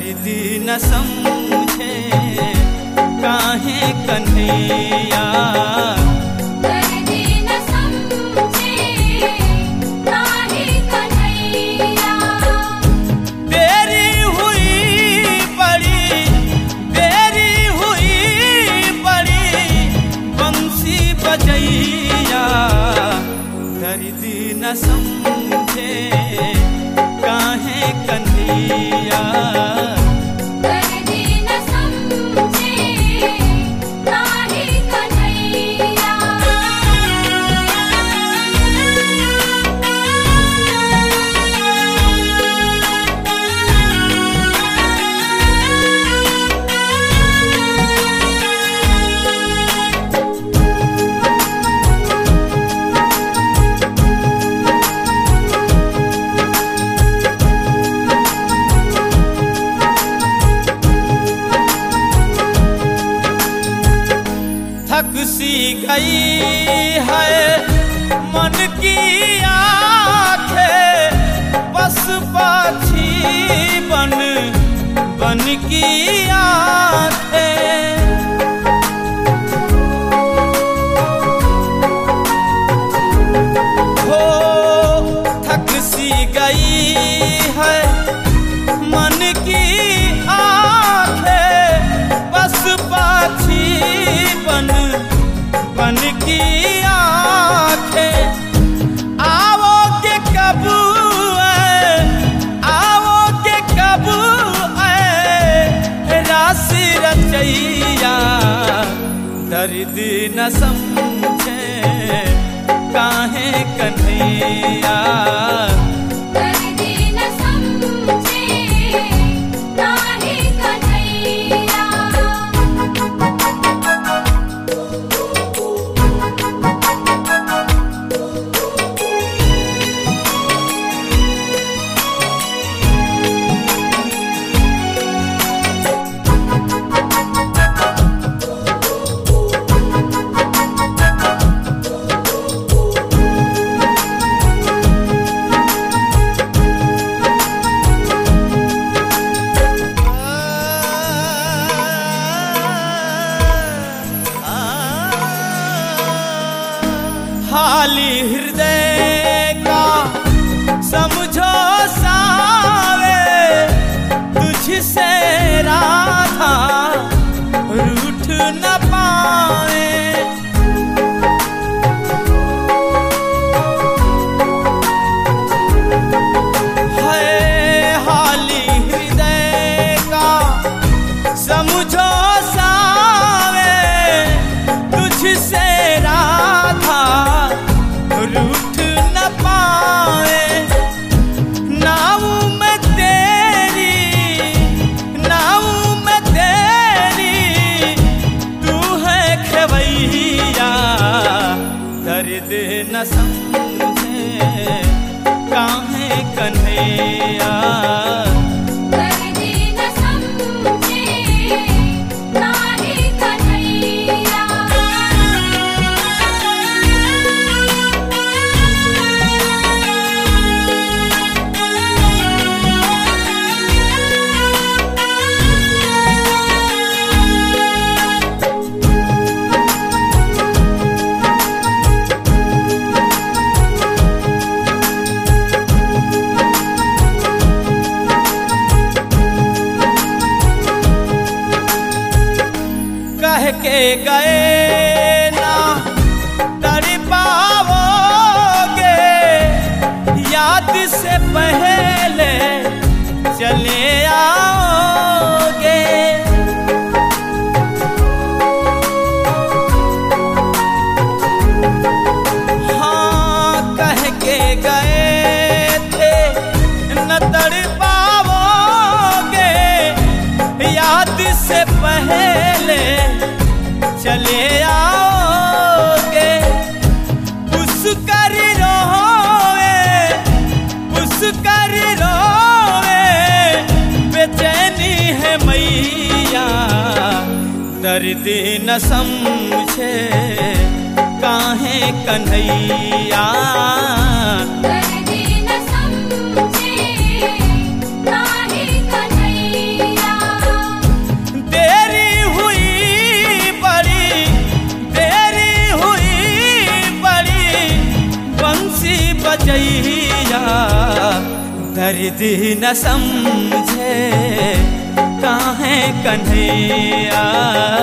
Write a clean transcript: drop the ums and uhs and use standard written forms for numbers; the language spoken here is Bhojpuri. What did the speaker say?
दर्दी न समझे काहे कन्हैया। दर्दी न समझे काहे कन्हैया। देरी हुई बड़ी बंसी बजैया। दर्दी न समझे काहे कन्हैया। दर्दी न समझे काहे कन्हैया। थक सी गई है मन की आँखें, बस पाछी बन बन की आँखें। हो थक सी गई है मन की आँखें, बस पाछी बन बन की आँखें। आओगे कब आओगे कब राशि रचैया। दर्द न समझे काहे कन्हैया। दर्दी न समझे काहे कन्हैया। खाली हृदय का समझो सावे, तुझसे राधा रूठ न पावे। है खाली हृदय का समझो सावे, तुझसे राधा रूठ न पावे। नाऊ में तेरी तू है खेवैया। दर्द न समझे काहे कन्हैया। दर्दी न समझे काहे कन्हैया। कह के गए ना तड़ पाओगे, याद से पहले चले आओगे। हाँ कह के गए थे न तड़ पाओगे, याद से पहले चले आओगे। पुष्कर रोवे बेचैनी है मैया। दर्द न समझे काहे कन्हैया। दर्दी न समझे काहे कन्हैया। बजैया दर्द न समझे काहे कन्हैया